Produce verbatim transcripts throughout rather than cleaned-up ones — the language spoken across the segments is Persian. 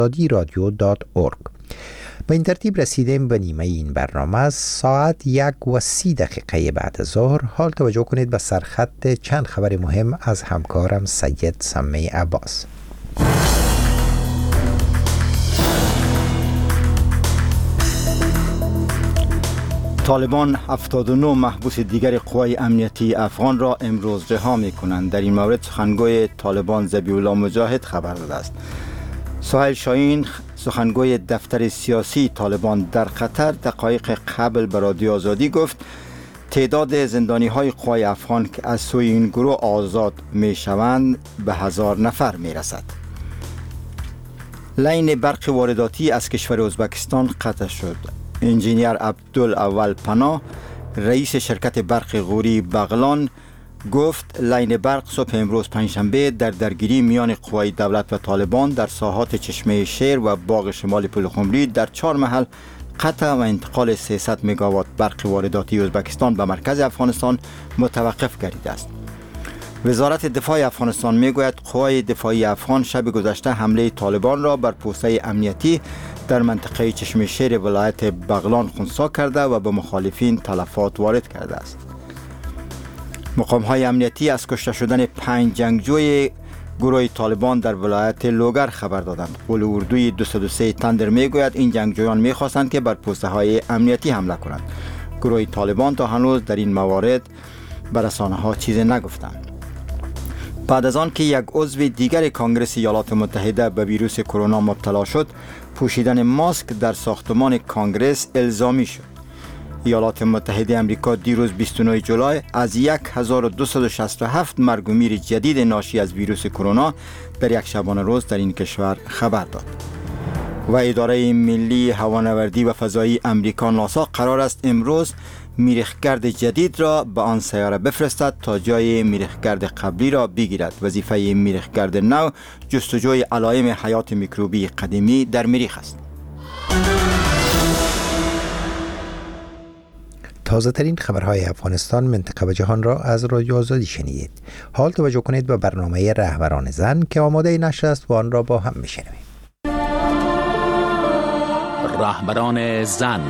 آزادی رادیو دات اورگ. به این ترتیب رسیدیم به نیمه این برنامه. از ساعت یک و سی دقیقه بعد از ظهر حال توجه کنید به سرخط چند خبر مهم از همکارم سید سمی عباس. طالبان هفتاد و نه محبوس دیگر قوای امنیتی افغان را امروز رها می‌کنند. در این مورد سخنگوی طالبان ذبیح الله مجاهد خبر داده است. سهیل شاهین سخنگوی دفتر سیاسی طالبان در قطر دقایق قبل به رادیو آزادی گفت تعداد زندانی‌های قوای افغان که از سوی این گروه آزاد می‌شوند به هزار نفر می‌رسد. لین برق وارداتی از کشور ازبکستان قطع شد. انجینیر عبدالاول پناه رئیس شرکت برق غوری بغلان گفت لین برق صبح امروز پنجشنبه در درگیری میان قوای دولت و طالبان در ساحات چشمه شیر و باغ شمال پلخمری در چهار محل قطع و انتقال سیصد مگاوات برق وارداتی ازبکستان به مرکز افغانستان متوقف گردیده است. وزارت دفاع افغانستان میگوید قوای دفاعی افغان شب گذشته حمله طالبان را بر پوسته امنیتی در منطقه چشمه شیر ولایت بغلان خنثی کرده و به مخالفین تلفات وارد کرده است. مقام‌های امنیتی از کشته شدن پنج جنگجوی گروه طالبان در ولایت لوگر خبر دادند. قول اردوی دویست و سه تندر میگوید این جنگجویان میخواستند که بر پوسته‌های امنیتی حمله کنند. گروه طالبان تا هنوز در این موارد به رسانه‌ها چیزی نگفتند. بعد از آن که یک عضو دیگر کنگره ایالات متحده به ویروس کرونا مبتلا شد، پوشیدن ماسک در ساختمان کنگره الزامی شد. ایالات متحده آمریکا دیروز بیست و نه جولای از هزار و دویست و شصت و هفت مرگ و میر جدید ناشی از ویروس کرونا در یک شبانه روز در این کشور خبر داد. و اداره ملی هوانوردی و فضایی آمریکا ناسا قرار است امروز میریخگرد جدید را به آن سیاره بفرستد تا جای میریخگرد قبلی را بگیرد. وظیفه میریخگرد نو جستجوی علائم حیات میکروبی قدیمی در مریخ است. تازه ترین خبرهای افغانستان، منطقه و جهان را از رادیو آزادی شنیدید. حال توجه کنید به برنامه رهبران زن که آماده نشر است و آن را با هم میشنویم. رهبران زن.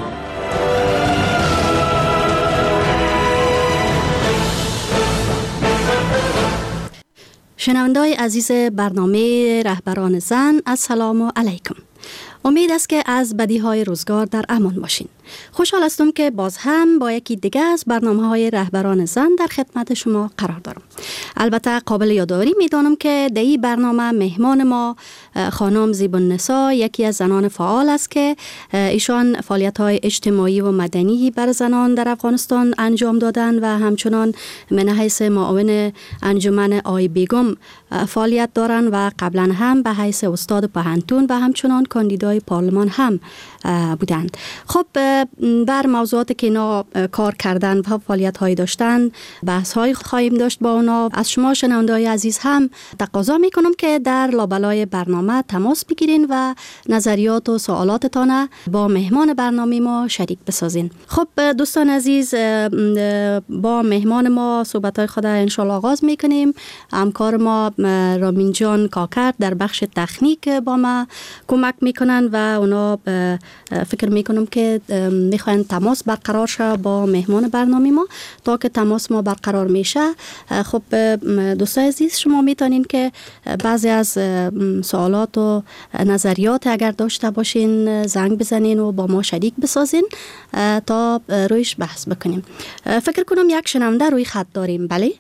شنونده‌های عزیز برنامه رهبران زن، السلام علیکم. امید است که از بدیهای روزگار در امان باشین. خوشحال هستم که باز هم با یکی دیگه از برنامه‌های رهبران زن در خدمت شما قرار دارم. البته قابل یادآوری می‌دانم که در این برنامه مهمان ما خانم زیب‌النسا یکی از زنان فعال است که ایشان فعالیت‌های اجتماعی و مدنی بر زنان در افغانستان انجام دادن و همچنان من حیث معاون انجمن آی بیگم فعالیت دارن و قبلا هم به حیث استاد پهنتون و همچنان کاندیدای پارلمان هم بودند. خب بر موضوعاتی که اینا کار کردن و فعالیت هایی داشتن بحث های خواهیم داشت با اونا. از شما شنونده های عزیز هم تقاضا میکنم که در لابلای برنامه تماس بگیرین و نظریات و سوالاتتان با مهمان برنامه ما شریک بسازین. خب دوستان عزیز، با مهمان ما صحبت های خود انشالله آغاز میکنیم. همکار ما رامین جان کاکر در بخش تکنیک با ما کمک میکنن و اونا فکر میکنم که میخواین تماس برقرار شه با مهمان برنامه ما. تا که تماس ما برقرار میشه، خب دوستان عزیز شما میتونین که بعضی از سوالات و نظریات اگر داشته باشین زنگ بزنین و با ما شریک بسازین تا رویش بحث بکنیم. فکر کنم یک شنونده روی خط داریم. بله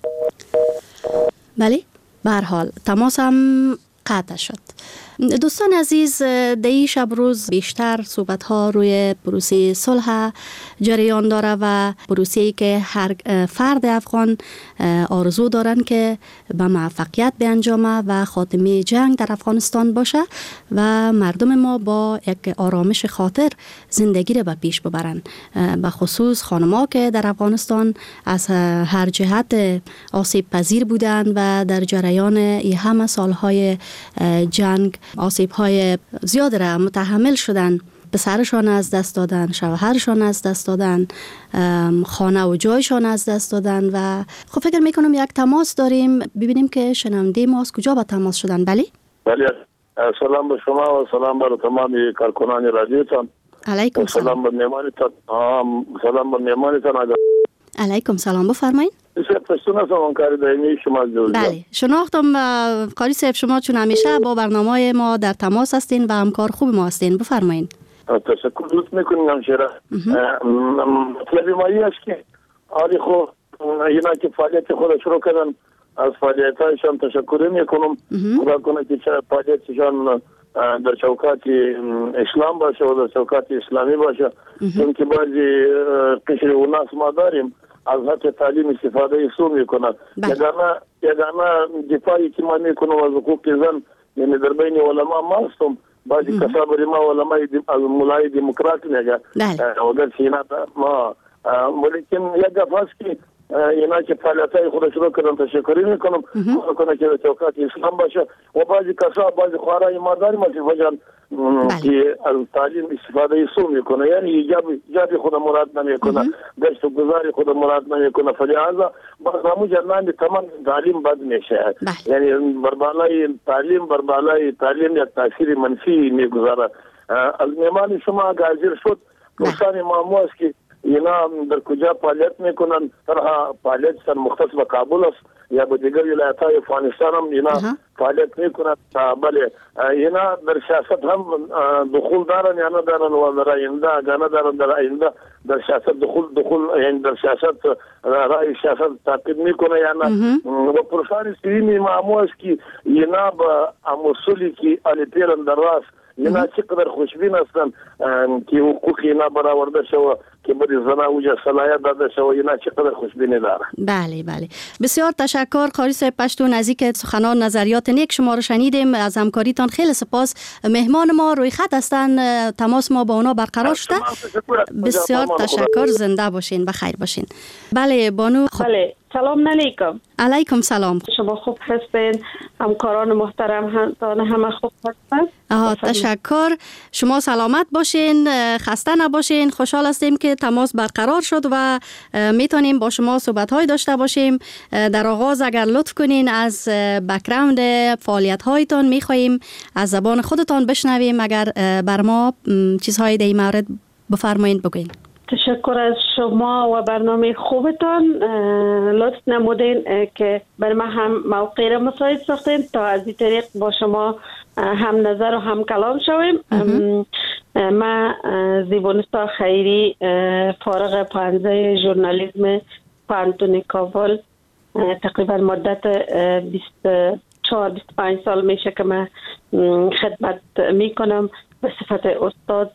بله به هر حال تماس هم قطع شد. دوستان عزیز، دی شب روز بیشتر صحبت ها روی پروسه صلح جریان داره و پروسه‌ای که هر فرد افغان آرزو دارن که به موفقیت بیانجامه و خاتمه جنگ در افغانستان باشه و مردم ما با یک آرامش خاطر زندگی را به پیش ببرن. به خصوص خانم‌ها که در افغانستان از هر جهت آسیب پذیر بودند و در جریان این همه سالهای جنگ آسیب‌های زیاد را متحمل شدن. پسرشان از دست دادن، شوهرشان از دست دادن، خانه و جایشان از دست دادن و خب فکر میکنم یک تماس داریم. ببینیم که شنونده ما از کجا با تماس شدن. بله؟ بله سلام به شما و سلام بر تمام کارکنان رادیوتان. علیکم سلام. سلام به مهمانتان. سلام به مهمانتان. علیکم سلام، بفرمایید. بسیار پشتون هستم، همکار دائمی شما جوزم. بله شناختم قاری صاحب، شما چون همیشه با برنامه ما در تماس هستین و همکار خوب ما هستین، بفرمایید. تشکر لطف میکنیم همشیره. مطلبی مایی است که آری خود اینا که فعالیت خود شروع کردن، از فعالیت هایشان تشکر میکنم. خدا کنه که فعالیتشان در چوکات اسلام باشه و در چوکات اسلامی باشه، چون که بعضی قشر و ناس ما داریم از حق تعلیم استفاده سو میکنن. یگانه یگانه دفاعی که ما میکنم از حقوق زن، یعنی در بین علما ما هستم. بعضی کسا بری ما علمای مولای دموکرات میگه و در سینا ما ولیکن یک دفعه است که اینا که فعالیتای خود شروع کردن تشکری میکنم. خدا کنه که چوکات اسلام باشه و بعضی کسا بعضی خوارای ما داریم از وجان که از تعلیم استفاده سو میکنه، یعنی ایجابی خود مراد نمیکنه، گشت و گذاری خود مراد نمیکنه. فلهذا باز همون جنان تمام تعلیم بد میشه، یعنی بر بالای تعلیم بر بالای تعلیم یک تاثیر منفی میگذاره. از میمان شما حاضر شد دوستان مامو است که اینا در کجا فعالیت میکنن، طرح فعالیت سر مختص به کابل است یا به دیگر ولایت های افغانستان هم اینا فعالیت میکنن. بله اینا در سیاست هم دخول دارن یا ندارن و در آینده اگر ندارن در آینده در سیاست دخول دخول یعنی در سیاست رای سیاست تعقیب میکنه یا نه. و پرسان سیمی معمول است که اینا با اموسولی که علی پیرن در راست اینا چقدر خوشبین هستن که حقوق اینا برآورده شود که بری زنا اوجه صلاحیت داده شود، اینا چقدر خوشبینی داره. بله بله بسیار تشکر قاری صاحب پشتون از اینکه سخنان نظریات نیک شما رو شنیدیم. از همکاریتان خیلی سپاس. مهمان ما روی خط هستن، تماس ما با اونا برقرار شده. بسیار تشکر، زنده باشین، بخیر باشین. بله بانو خب. بله سلام علیکم. علیکم سلام. شما خوب هستین؟ همکاران محترم هم همه خوب هستن؟ آها تشکر. شما سلامت باشین، خسته نباشین. خوشحال هستیم که تماس برقرار شد و میتونیم با شما صحبت های داشته باشیم. در آغاز اگر لطف کنین از بک‌گراند فعالیت هایتان میخواهیم از زبان خودتان بشنویم. اگر بر ما چیزهای در این مورد بفرمایید بگوین. تشکر از شما و برنامه خوبتان. لطف نمودین که بر ما هم موقع را مساعد ساختین تا از این طریق با شما هم نظر و هم کلام شویم. ما زیبانستا خیری فارغ پانزه ژورنالیسم پانتون کابل، تقریبا مدت بیست و چهار بیست و پنج سال میشه که من خدمت میکنم به صفت استاد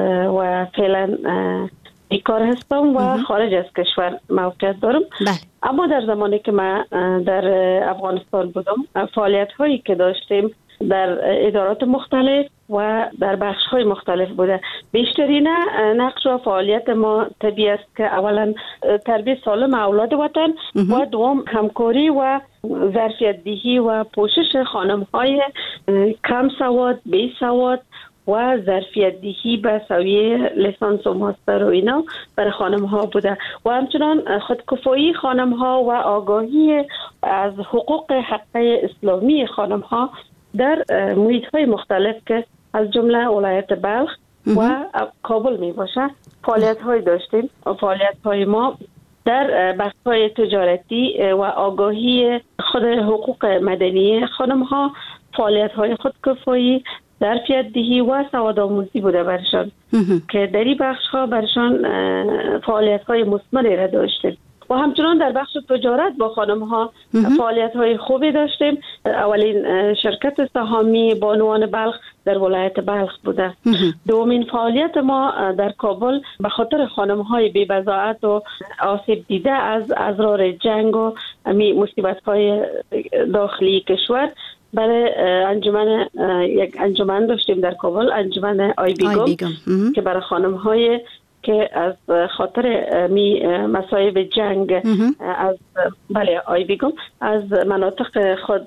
و فعلا بیکار هستم و خارج از کشور موقعیت دارم. بله. اما در زمانی که من در افغانستان بودم فعالیت هایی که داشتیم در ادارات مختلف و در بخش های مختلف بوده. بیشترین نقش و فعالیت ما طبیعی است که اولا تربیت سالم اولاد وطن و دوم همکاری و ظرفیت دهی و پوشش خانم های کم سواد، بی سواد و ظرفیت دهی به سویه لیسانس و ماستر و اینا برای خانم ها بوده و همچنان خودکفایی خانم ها و آگاهی از حقوق حقه اسلامی خانم ها در محیط های مختلف که از جمله ولایت بلخ و کابل می باشه فعالیت های داشتیم. فعالیت های ما در بخش های تجارتی و آگاهی خود حقوق مدنی خانم ها، فعالیت های خودکفایی، ظرفیت دهی و سواد آموزی بوده برشان که در این بخش ها برشان فعالیت های مثمری را داشتیم و همچنان در بخش تجارت با خانم ها فعالیت های خوبی داشتیم. اولین شرکت سهامی بانوان بلخ در ولایت بلخ بوده. دومین فعالیت ما در کابل به خاطر خانم های بی بضاعت و آسیب دیده از ازرار جنگ و مصیبت های داخلی کشور برای انجمن یک انجمن داشتیم در کابل، انجمن آی بیگم که برای خانم های که از خاطر می مصائب جنگ از بله آی بیگم از مناطق خود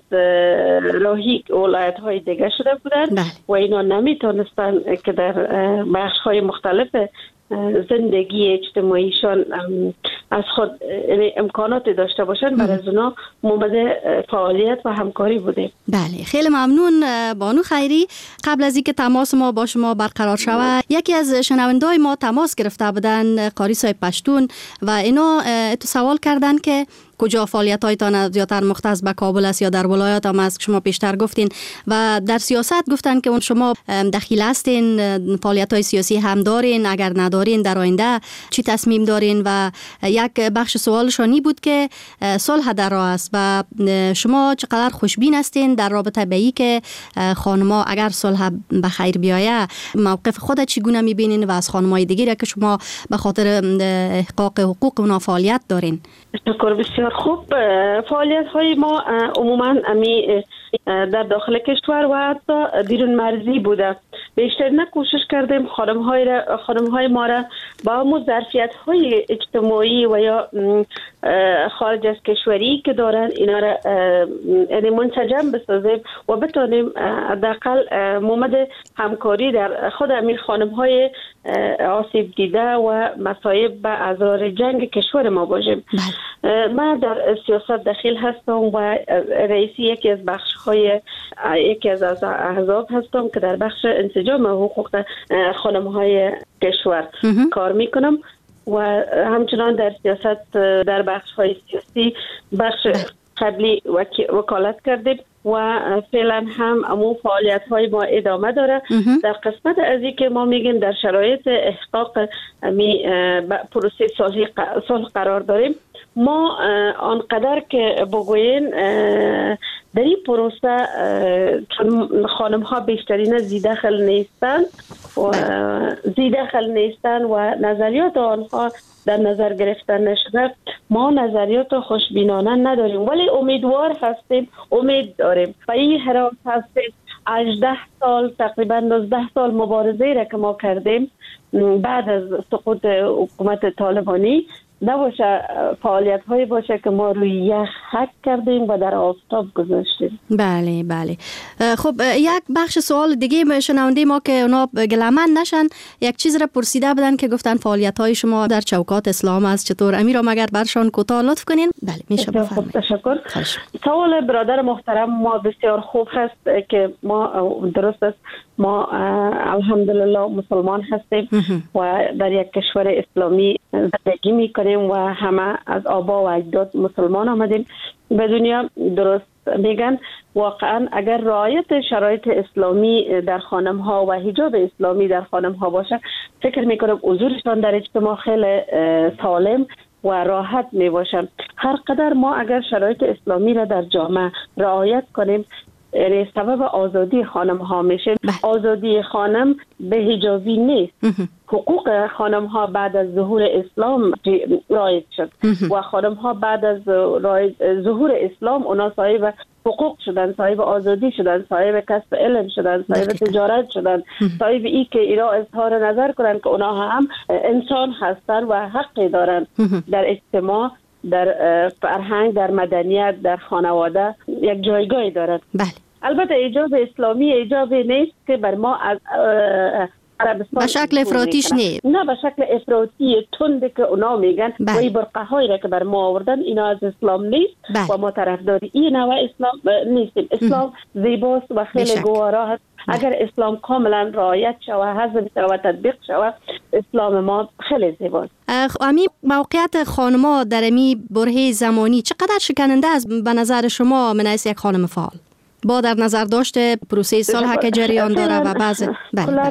راهی ولایت های دیگه شده بودن و اینا نمیتونستن که در بخش های مختلف زندگی اجتماعیشان از خود امکانات داشته باشن، برای از اونا مومد فعالیت و همکاری بوده. بله، خیلی ممنون بانو خیری. قبل از اینکه تماس ما با شما برقرار شود، یکی از شنونده‌های ما تماس گرفته بودن، قاری صاحب پشتون، و اینا تو سوال کردن که کجا فعالیت‌هایتان زیادتر مختص به کابل است یا در ولایات هم است که شما پیشتر گفتین، و در سیاست گفتن که اون شما دخیل هستین، فعالیت‌های سیاسی هم دارین، اگر ندارین در آینده چی تصمیم دارین؟ و یک بخش سوالشانی بود که صلح در راه است و شما چقدر خوشبین هستین در رابطه به این که خانم‌ها اگر صلح به خیر بیاید موقف خود چگونه می‌بینین و از خانم‌های دیگه که شما به خاطر احقاق حقوق اونا فعالیت دارین؟ شکر، بسیار خوب. فعالیت های ما عموما امی در داخل کشور و حتی بیرون مرزی بوده. بیشتر نه کوشش کردیم خانم های خانم های ما را با همون ظرفیت های اجتماعی و یا خارج از کشوری که دارن اینا را یعنی منسجم بسازیم و بتونیم حداقل مومد همکاری در خود امیر خانم های آسیب دیده و مصائب به اضرار جنگ کشور ما باشیم. من در سیاست دخیل هستم و رئیسی یکی از بخش های یکی از احزاب هستم که در بخش انسجام حقوق خانم های کشور کار میکنم و همچنان در سیاست در بخش های سیاسی بخش قبلی وکالت کردیم و فعلا هم امو فعالیت های ما ادامه داره. در قسمت از این که ما میگیم در شرایط احقاق می پروسه صلح قرار داریم، ما آنقدر که بگوین در این پروسه چون خانم ها بیشترین زیدخل نیستن و زیدخل نیستن و نظریات آنها در نظر گرفتن نشده، ما نظریات خوشبینانه نداریم ولی امیدوار هستیم، امید داریم. و این حراس هستیم هجده سال تقریبا نوزده سال مبارزه را که ما کردیم بعد از سقوط حکومت طالبانی، نباشه فعالیت هایی باشه که ما روی یخ حک کردیم و در آفتاب گذاشتیم. بله بله. خب یک بخش سوال دیگه شنونده ما که اونا گلمن نشن، یک چیز را پرسیده بودن که گفتن فعالیت های شما در چوکات اسلام است چطور؟ امیر مگر برشان کوتاه لطف کنین؟ بله میشه بفرمایید. تشکر. سوال برادر محترم ما بسیار خوب هست که ما درست است، ما الحمدلله مسلمان هستیم و در یک کشور اسلامی زندگی میکنیم و همه از آبا و اجداد مسلمان آمدیم به دنیا. درست میگن واقعا اگر رعایت شرایط اسلامی در خانم ها و حجاب اسلامی در خانم ها باشه، فکر میکنم حضورشان در اجتماع خیلی سالم و راحت می باشن. هر قدر ما اگر شرایط اسلامی را در جامعه رعایت کنیم، یعنی سبب آزادی خانم ها میشه. آزادی خانم به حجابی نیست. حقوق خانم ها بعد از ظهور اسلام رایج شد و خانم ها بعد از ظهور اسلام اونا صاحب حقوق شدن، صاحب آزادی شدن، صاحب کسب علم شدن، صاحب تجارت شدن، صاحب ای که اینا اظهار نظر کنن که اونا هم انسان هستن و حقی دارن در اجتماع، در فرهنگ، در مدنیت، در خانواده یک جایگاهی دارد. بله. البته ایجاب اسلامی ایجاب نیست که بر ما از عربستان به شکل افراطیش نیست، نه به شکل افراطی تند که اونا میگن و این برقه هایی را که بر ما آوردن اینا از اسلام نیست. بله. و ما طرفداری این نوع اسلام نیستیم. اسلام زیباست و خیلی گوارا هست. اگر اسلام کاملا رعایت شود، حزم شود، تطبیق شود، اسلام ما خیلی زیباست. امی موقعیت خانم‌ها در امی برهه زمانی چقدر شکننده است به نظر شما من از یک خانم فعال؟ با در نظر داشته پروسه صلح که جریان داره و بعض بله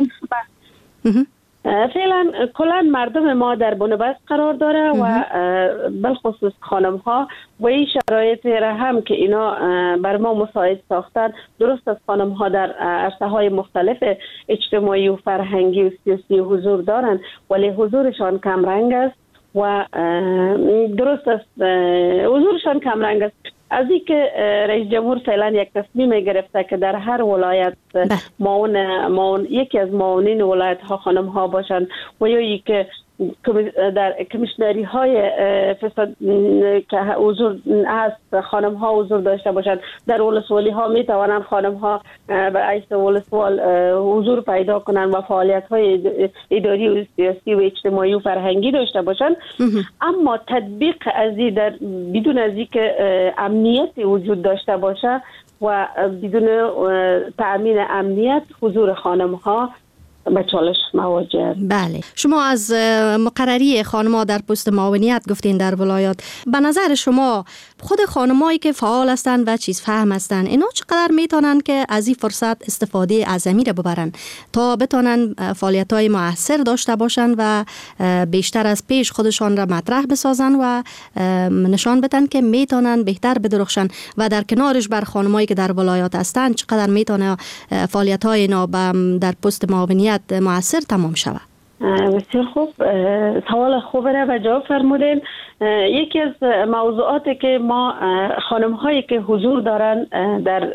فعلا کلا مردم ما در بنبست قرار داره و بالخصوص خانم ها و این شرایط را هم که اینا بر ما مساعد ساختن. درست از خانم ها در عرصه های مختلف اجتماعی و فرهنگی و سیاسی حضور دارن ولی حضورشان کم رنگ است و درست است حضورشان کم رنگ است. از این که رئیس جمهور فعلا یک تصمیم گرفته که در هر ولایت معاون معاون یکی از معاونین ولایت ها خانم ها باشن و یا ای که در کمیشنری های فساد که حضور هست خانم ها حضور داشته باشند. در ولسوالی ها می توانند خانم ها به حیث ولسوال حضور پیدا کنند و فعالیت های اداری و سیاسی و اجتماعی و فرهنگی داشته باشند. اما تطبیق از این در بدون از اینکه امنیت وجود داشته باشه و بدون تأمین امنیت حضور خانم ها به چالش مواجه. بله، شما از مقرری خانم‌ها در پست معاونیت گفتین در ولایات. به نظر شما خود خانمایی که فعال هستند و چیز فهم هستند اینا چقدر میتونن که از این فرصت استفاده اعظمی را ببرن تا بتونن فعالیت‌های مؤثر داشته باشن و بیشتر از پیش خودشان را مطرح بسازن و نشان بدن که میتونن بهتر بدرخشن و در کنارش بر خانمایی که در ولایات هستند چقدر میتونه فعالیت‌های اینا در پست معاونیت مؤثر تمام شود؟ بسیار خوب، سوال خوب را و جواب فرمودین. یکی از موضوعاتی که ما خانم هایی که حضور دارن در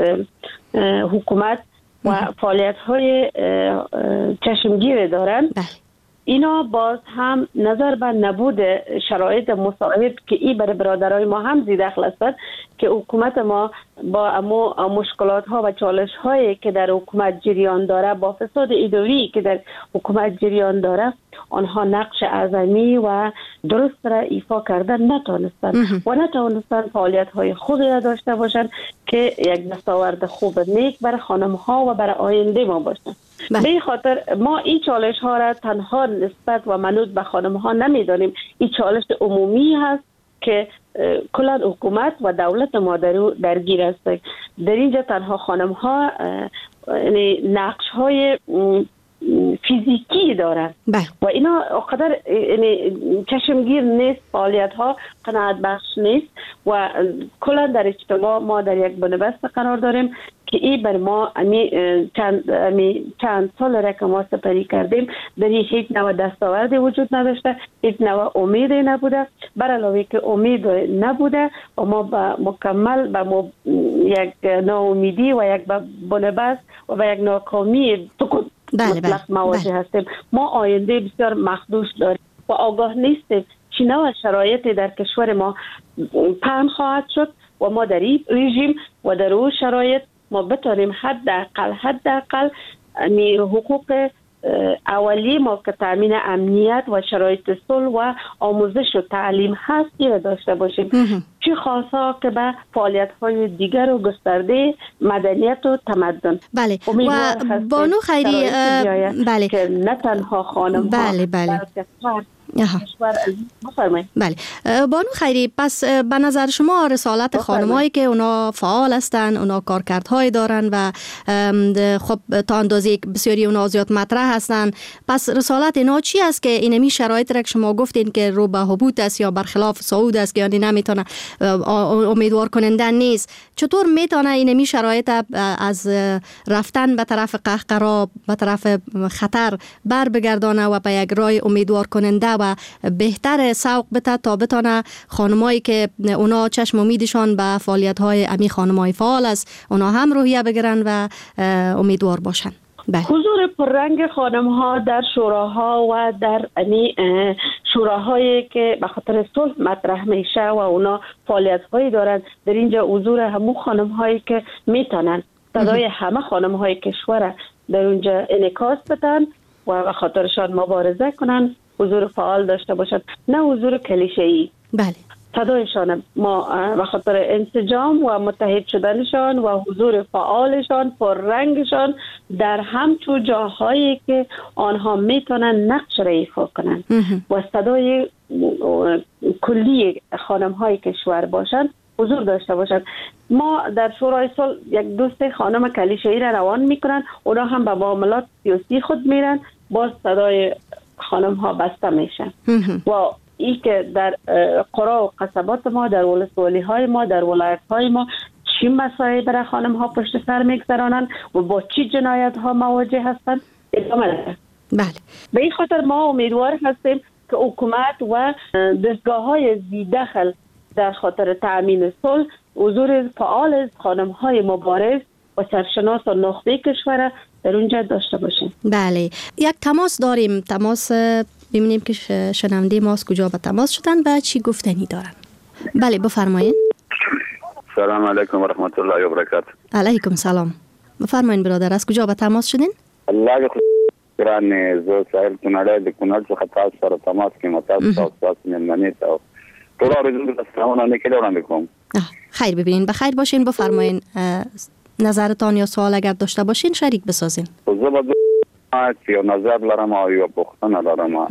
حکومت و فعالیت های چشمگیر دارن، اینا باز هم نظر به نبود شرایط مساعد که ای برای برادرای ما هم زیاد دخل است که حکومت ما با امو مشکلات ها و چالش هایی که در حکومت جریان داره، با فساد اداری که در حکومت جریان داره، آنها نقش اعظمی و درست را ایفا کردن نتونستن و نتونستن فعالیت های خود را داشته باشند که یک دستاورد خوب نیک برای خانم ها و برای آینده ما باشند. به این خاطر ما این چالش ها را تنها نسبت و منوط به خانم ها نمیدانیم. این چالش عمومی هست که کل حکومت و دولت ما در درگیر است. در اینجا تنها خانم ها یعنی نقش های فیزیکی دارن و اینا قدر یعنی چشمگیر نیست، فعالیت ها قناعت بخش نیست و کلا در اجتماع ما در یک بنبست قرار داریم که این بر ما امی چند, امی چند سال را که ما سپری کردیم در این هیچ نوع دستاوردی وجود نداشته، هیچ نوع امیدی نبوده، بر علاوه که امید نبوده و ما با مکمل با یک ناامیدی و یک بنبست و با یک ناکامی مطلق مواجه هستیم. ما آینده بسیار مخدوش داریم و آگاه نیستیم چه نوع شرایطی در کشور ما پهن خواهد شد و ما در این رژیم و در اون شرایط ما بتونیم حداقل حداقل یعنی حقوق اولی ما که تامین امنیت و شرایط صلح و آموزش و تعلیم هست را داشته باشیم، چه خاصا که به فعالیت های دیگر و گسترده مدنیت و تمدن. بله و بانو خیری بله که نه تنها خانم بله بله بله بانو خیری، پس به نظر شما رسالت خانمایی که اونا فعال هستن، اونا کارکردهای دارن و خب تا اندازه بسیاری اونا زیاد مطرح هستن، پس رسالت اینا چی است که اینمی شرایط را که شما گفتین که رو به حبوط است یا برخلاف صعود است که یعنی نمیتونه امیدوار کننده نیست، چطور میتونه اینمی شرایط از رفتن به طرف قهقرا به طرف خطر بر بگردانه و به یک راه امیدوار کننده و بهتر سوق بده تا بتونه خانمایی که اونا چشم امیدشان به فعالیت‌های امی خانمای فعال است اونا هم روحیه بگیرن و امیدوار باشن؟ بله. حضور پررنگ خانم ها در شوراها و در امی شوراهایی که به خاطر صلح مطرح میشه و اونا فعالیت هایی دارن، در اینجا حضور همون خانم هایی که میتونن صدای همه خانم های کشور در اونجا انعکاس بدن و به خاطرشان مبارزه کنن، حضور فعال داشته باشند، نه حضور کلیشه‌ای. بله. صدایشان ما به خاطر انسجام و متحد شدنشان و حضور فعالشان پررنگشان در همچون جاهایی که آنها میتونن نقش را ایفا کنن و صدای کلی خانم های کشور باشند حضور داشته باشند. ما در شورای صلح یک دوست خانم کلیشه‌ای را روان میکنن، اونا هم به معاملات سیاسی خود میرن، باز صدای خانم ها بسته میشن و ای که در قرا و قصبات ما، در ولسوالی های ما، در ولایت های ما چی مسائل برای خانم ها پشت سر میگذرانند و با چی جنایت ها مواجه هستند ادامه داره. بله. به این خاطر ما امیدوار هستیم که حکومت و دستگاه های زیدخل در خاطر تأمین صلح حضور فعال از خانم های مبارز و سرشناس و نخبه کشور در اونجا داشته باشیم. بله، یک تماس داریم، تماس ببینیم که شنونده ما از کجا به تماس شدن و چی گفتنی دارن. بله بفرمایید. سلام علیکم و رحمت الله و برکاته. علیکم سلام. بفرمایید برادر، از کجا به تماس شدین؟ الله خو ګران زه سائل کناړه د کونړ څخه تاسو سره تماس کوم. تاسو تاسو مېلمنې ته ټول اورېدونکو ته سلامونه لیکل وړاندې کوم. خیر ببینین، بخیر باشین. بفرمایین نظرتان یا سوال اگر داشته باشین شریک بسازین. زه به چې یو نظر لرم او یو پوښتنه لرم.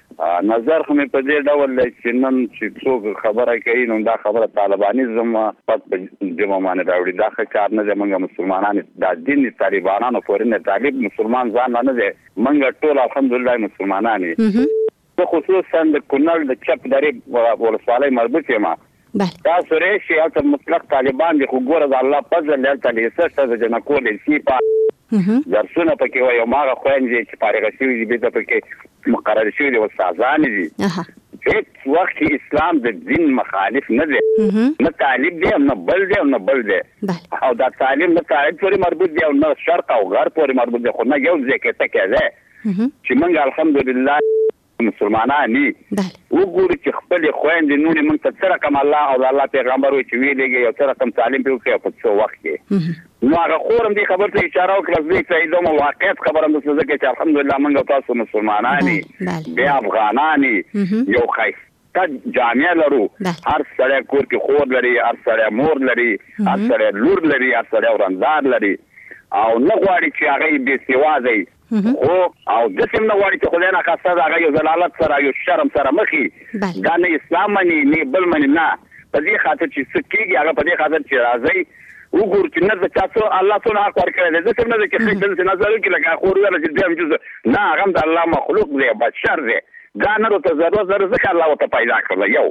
نظر خو مې په دې ډول دی چې نن چې څوک خبره کوي نو دا خبره طالبانیزم پد په جمع باندې راوړي. دا ښه کار نه دی. موږ مسلمانان دا دین طالبانانو پورې نه، طالب مسلمان ځان نه دی. موږ ټول الحمدلله مسلمانان یو. زه خصوصا د کونړ د چپ درې ولسوالۍ مربوط یم. تاسو راشئ هلته مطلق طالبان دي، خو ګوره د الله فضل هلته لیسه شته د جنکو لیسې په درسونه پکې وایي او هماغه خویندې چې فارغه شوي دي بېرته پکې مقرر شوي دي استادانې دي. هېڅ وخت کې اسلام د دین مخالف نه دی، نه طالب دی نه بل دی نه بل دی. او دا تعلیم نه طالب پورې مربوط دی او نه شرق او غرب پورې مربوط دی، خو نه یو ځای کې ټکی دی چې موږ الحمدلله مسلمانان یو. وګورو چې خپلې خویندې نونې موږ ته څه رقم الله او د الله پیغمبر وایي چې ویلېږي یو څه رقم تعلیم پرې وکړي په څو وخت کې. نو هغه خور هم دې خبر ته اشاره وکړه. زه یې سعیدوم او واقعیت خبره هم درته ځکه چې الحمدلله موږ او تاسو مسلمانان یو، بیا افغانان یو ښایسته جامع لرو. هر سړی کور کې خور لري، هر سړی مور لري، هر سړی لور لري، هر سړی ورندار لري او نه غواړي چې هغه یې بېسواده وي. خو او داسې هم نه غواړي چې خدای ناخواسته د هغه یو ضلالت سره یو شرم سره مخ وي. دا نه اسلام مني نه بل مني. نه په دې خاطر چې څه کېږي هغه په دې خاطر چې راځئ وګورو چې نه د چا څه الله څونه حق ورکړی دی. داسې هم نه دی چې ښه دلته نظر وکړي لکه خور ویله چې دویم جز نه، هغه هم د الله مخلوق دی، بشر دی. دا نه ورته ضرورت لري ځکه الله ورته پیدا کړله. یو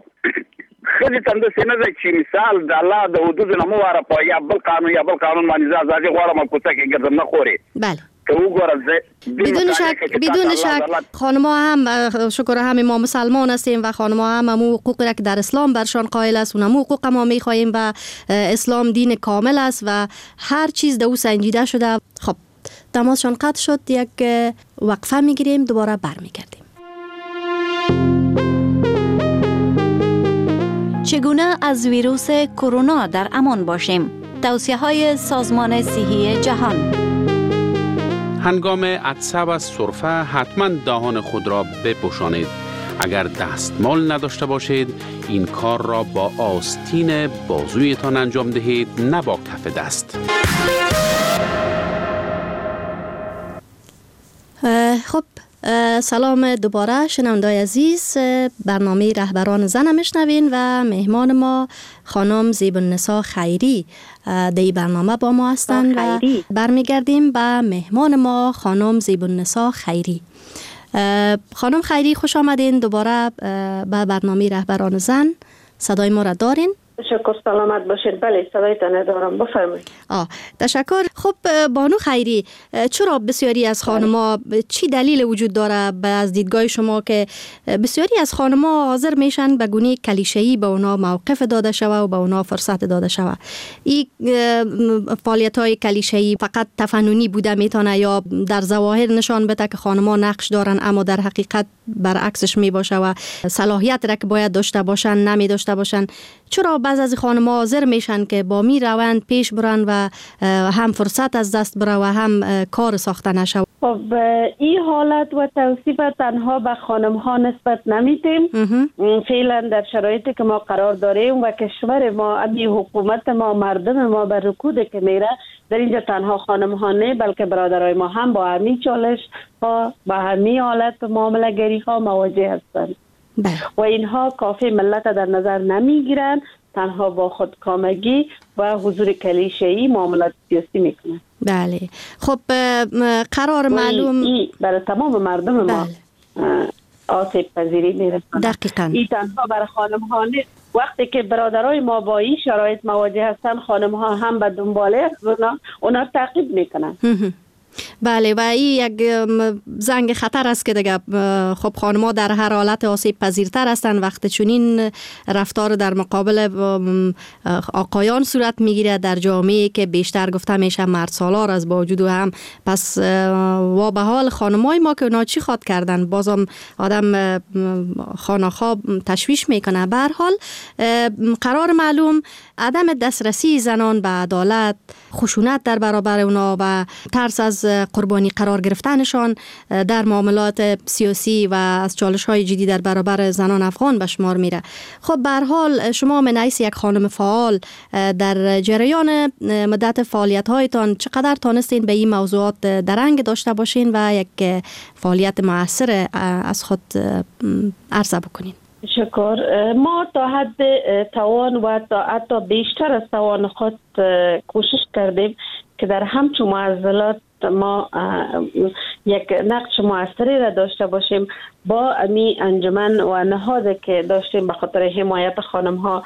ښځې ته همداسې نه دی چې مثال د الله د حدودو نه مه واره په یا بل قانون یا بل قانون باندې زه ازادي غواړم او کوڅه کې ګرځم نه خورې. بدون شک بدون شک خانم‌ها هم شکر همه ما مسلمان هستیم و خانم‌ها هم همون حقوقی را که در اسلام برشان قائل است اون همون حقوق ما می‌خواهیم و اسلام دین کامل است و هر چیز در او سنجیده شده. خب تماسشان قطع شد، یک وقفه میگیریم دوباره برمیگردیم. چگونه از ویروس کرونا در امان باشیم؟ توصیه‌های سازمان صحی جهان. هنگام عطسه و سرفه حتما دهان خود را بپوشانید. اگر دستمال نداشته باشید این کار را با آستین بازویتان انجام دهید، نه با کف دست. خب سلام دوباره شنوندای عزیز، برنامه رهبران زن میشنوین و مهمان ما خانم زیبالنسا خیری در این برنامه با ما هستند و برمیگردیم به مهمان ما خانم زیبالنسا خیری. خانم خیری خوش آمدین دوباره به برنامه رهبران زن. صدای ما را دارین؟ تشکر، سلامت باشید. بله صدایتان دارم، بفرمایید. آه تشکر. خب بانو خیری، چرا بسیاری از خانم‌ها، چی دلیل وجود داره از دیدگاه شما که بسیاری از خانم‌ها حاضر میشن به گونه کلیشه‌ای به اونا موقف داده شوه و به اونا فرصت داده شوه؟ این فعالیت‌های کلیشه‌ای فقط تفننی بوده میتونه یا در ظواهر نشان بده که خانم‌ها نقش دارن اما در حقیقت برعکسش می باشه و صلاحیت را که باید داشته باشن نمی داشته باشن؟ چرا بعض از خانم‌ها حاضر میشن که با می روند پیش برن و هم فرصت از دست بره و هم کار ساخته نشه؟ خب این حالت و توصیف تنها به خانم‌ها نسبت نمیتیم. فعلا در شرایطی که ما قرار داریم و کشور ما، ابی حکومت ما، مردم ما به رکود که میره، در اینجا تنها خانم‌ها نه بلکه برادرای ما هم با همین چالش ها، با همین حالت معامله گری ها مواجه هستند و اینها کافی ملت در نظر نمیگیرن، تنها با خودکامگی و حضور کلیشه‌ای معاملات سیاسی میکنن. بله خب قرار معلوم برای تمام مردم ما آسیب پذیری میرسند. دقیقاً این تنها برای خانم ها نیست. وقتی که برادرای ما با این شرایط مواجه هستن، خانم ها هم به دنباله اونا اونا تعقیب میکنن. بله و این یک زنگ خطر است که دیگه خب خانم‌ها در هر حالت آسیب پذیرتر هستند وقتی چنین رفتار در مقابل آقایان صورت میگیره در جامعه که بیشتر گفته میشه مرد سالار از با وجود هم. پس و به حال خانمای ما که اونا چی خواد کردن بازم آدم خانه‌خواب تشویش میکنه. به هر حال قرار معلوم عدم دسترسی زنان به عدالت، خشونت در برابر اونا و ترس از قربانی قرار گرفتنشان در معاملات سیاسی و از چالش‌های جدی در برابر زنان افغان به شمار میره. خب به هر حال شما من حیث یک خانم فعال در جریان مدت فعالیت‌هایتان چقدر تانستین به این موضوعات درنگ داشته باشین و یک فعالیت مؤثر از خود عرضه بکنین؟ شکر. ما تا حد توان و تا حتی بیشتر از توان خود کوشش کردیم که در همچون معضلات ما یک نقش موثری را داشته باشیم با امی انجمن و نهادی که داشتیم به خاطر حمایت خانم ها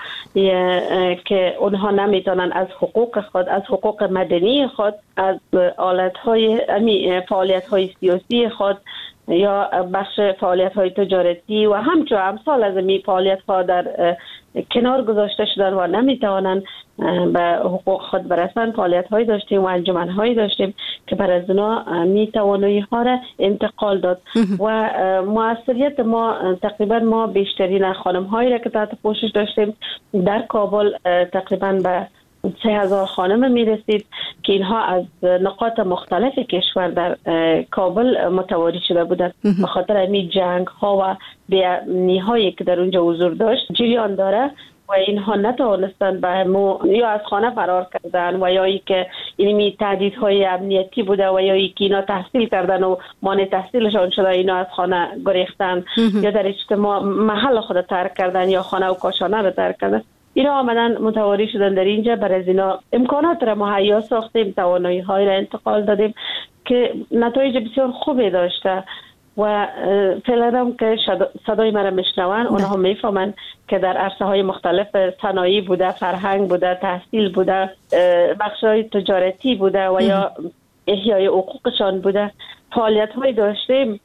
که اونها نمیتونن از حقوق خود، از حقوق مدنی خود، از آلت های امی فعالیت های سیاسی خود یا بخش فعالیت های تجارتی و همچون امثال از می فعالیت ها در کنار گذاشته شدن و نمیتوانند به حقوق خود برسن. فعالیت هایی داشتیم و انجمن هایی داشتیم که بر از اونا می توانایی ها را انتقال داد و موثریت ما تقریبا ما بیشترین خانم هایی را که تحت پوشش داشتیم در کابل تقریبا به سه هزار خانم می رسید که اینها از نقاط مختلف کشور در کابل متواری شده بودند. به خاطر این جنگ ها و بی‌امنی هایی که در اونجا حضور داشت جریان داره و اینها نتوانستند به مو یا از خانه فرار کردن و یا ای که اینمی تهدیدهای امنیتی بوده و یا ای که اینا تحصیل کردن و مانع تحصیلشان شده اینا از خانه گریختن یا در اجتماع محل خود ترک کردن یا خانه و کاشانه رو ترک کردن. اینا آمدن متواری شدن در اینجا. برای از اینا امکانات را مهیا ساختیم، توانایی های را انتقال دادیم که نتایج بسیار خوبی داشته و فعلا هم که صدای مرا میشنون اونها میفهمن که در عرصه های مختلف صنایع بوده، فرهنگ بوده، تحصیل بوده، بخش های تجارتی بوده و یا احیای حقوقشان بوده، فعالیت های داشتیم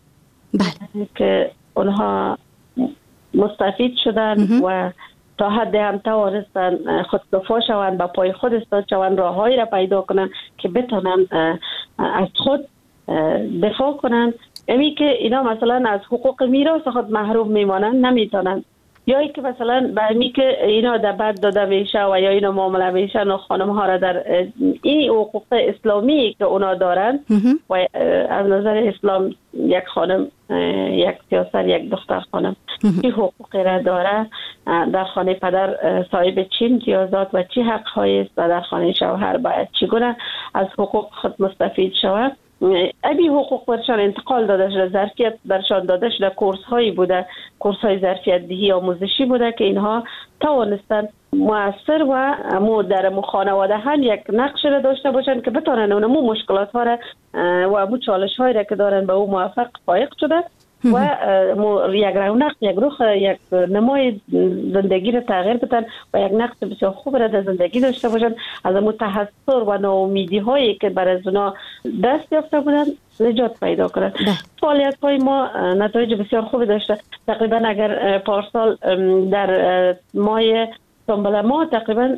که اونها مستفید شدن و تا حد هم توانستن خودکفا شوند، با پای خود استاد شوند، راههایی را پیدا کنند که بتونن از خود دفاع کنند. یعنی که اینا مثلا از حقوق میراث خود محروم میمانند، نمیتونن، یا ای که مثلا به امی که اینا در بد داده میشه و یا اینا معامله میشه و خانم ها را در این حقوق اسلامی که اونا دارن و از نظر اسلام یک خانم، یک سیاست، یک دختر خانم چی حقوقی را داره در خانه پدر صاحب چی امتیازات و چی حق هایی است و در خانه شوهر باید چگونه از حقوق خود مستفید شود. ابی حقوق برشان انتقال داده شده، ظرفیت برشان داده شده، کورس هایی بوده، کورس های ظرفیت دهی آموزشی بوده که اینها توانستن مؤثر و مو در مو خانواده هم یک نقش را داشته باشند که بتونن اون مو مشکلات ها را و مو چالش های را که دارن به او موفق فائق شده و یک رونق، یک روح، یک نمای زندگی را تغییر بدن و یک نقش بسیار خوب را در زندگی داشته باشند. از اون تحسر و ناامیدی هایی که برای از اونا دست یافته بودن نجات پیدا کنند. فعالیت های ما نتایج بسیار خوبی داشته. تقریبا اگر پارسال در ماه سنبل ما تقریبا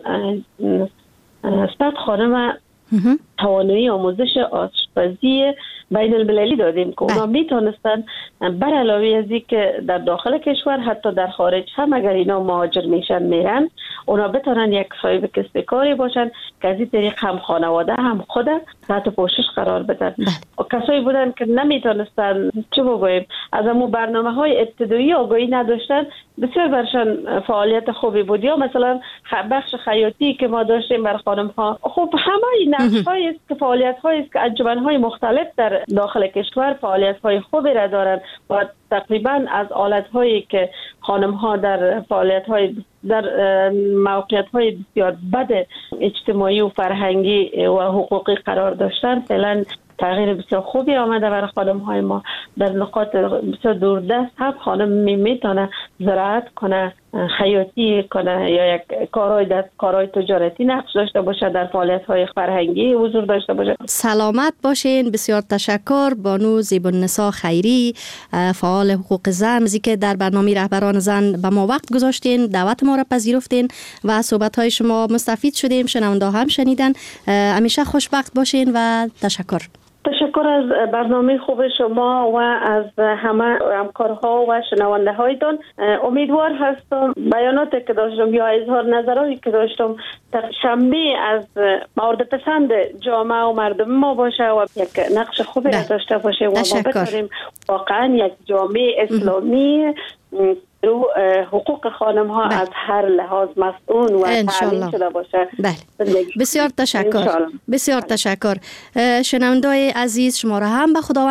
صد خانم توانایی آموزش آشپزی بین المللی دادیم که اونا میتونستن بر علاوه از که در داخل کشور حتی در خارج هم اگر اینا مهاجر میشن میرن اونا بتونن یک صاحب کسب کاری باشن که از این طریق هم خانواده هم خود تحت پوشش قرار بدن. و کسایی بودن که نمیتونستن چه بگویم از همون برنامه های ابتدایی آگاهی نداشتن، بسیار برشان فعالیت خوبی بود. یا مثلا بخش خیاطی که ما داشتیم بر خانم ها، خب همه این نقش هایی است که فعالیت هایی است که انجمن های مختلف در داخل کشور فعالیت های خوبی را دارن و تقریبا از آلت هایی که خانم ها در فعالیت های در موقعیت های بسیار بد اجتماعی و فرهنگی و حقوقی قرار داشتن فعلا تغییر بسیار خوبی آمده برای خانم های ما. در نقاط بسیار دوردست هم خانم می میتونه زراعت کنه، خیاطی کنه یا یک کارهای دست کارهای تجارتی نقش داشته باشه، در فعالیت‌های فرهنگی حضور داشته باشه. سلامت باشین. بسیار تشکر بانو زیبالنسا خیری، فعال حقوق زن، از که در برنامه رهبران زن به ما وقت گذاشتین، دعوت ما را پذیرفتین و صحبت‌های شما مستفید شدیم، شنونده هم شنیدن. همیشه خوشبخت باشین و تشکر. تشکر از برنامه خوب شما و از همه همکارها و شنونده هایتان. امیدوار هستم بیاناتی که داشتم یا اظهار نظراتی که داشتم شنبه از مورد پسند جامعه و مردم ما باشه و یک نقش خوبی داشته باشه و ما بتونیم واقعا یک جامعه اسلامی رو حقوق خانم ها بله. از هر لحاظ مسئول و تعلیم شده باشه. بله. بسیار تشکر. بسیار تشکر. شنونده‌های عزیز، شما را هم به خداوند